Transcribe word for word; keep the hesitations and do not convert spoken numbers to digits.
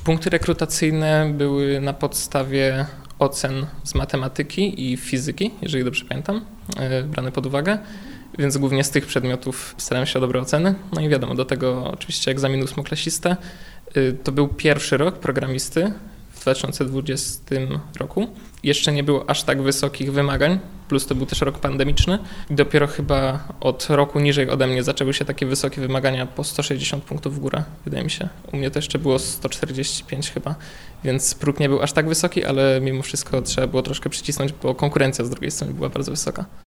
Punkty rekrutacyjne były na podstawie ocen z matematyki i fizyki, jeżeli dobrze pamiętam, brane pod uwagę, więc głównie z tych przedmiotów starałem się o dobre oceny. No i wiadomo, do tego oczywiście egzamin ósmoklasisty. To był pierwszy rok programisty w dwa tysiące dwudziestym roku. Jeszcze nie było aż tak wysokich wymagań, plus to był też rok pandemiczny. I dopiero chyba od roku niżej ode mnie zaczęły się takie wysokie wymagania po sto sześćdziesiąt punktów w górę, wydaje mi się. U mnie to jeszcze było sto czterdzieści pięć chyba, więc próg nie był aż tak wysoki, ale mimo wszystko trzeba było troszkę przycisnąć, bo konkurencja z drugiej strony była bardzo wysoka.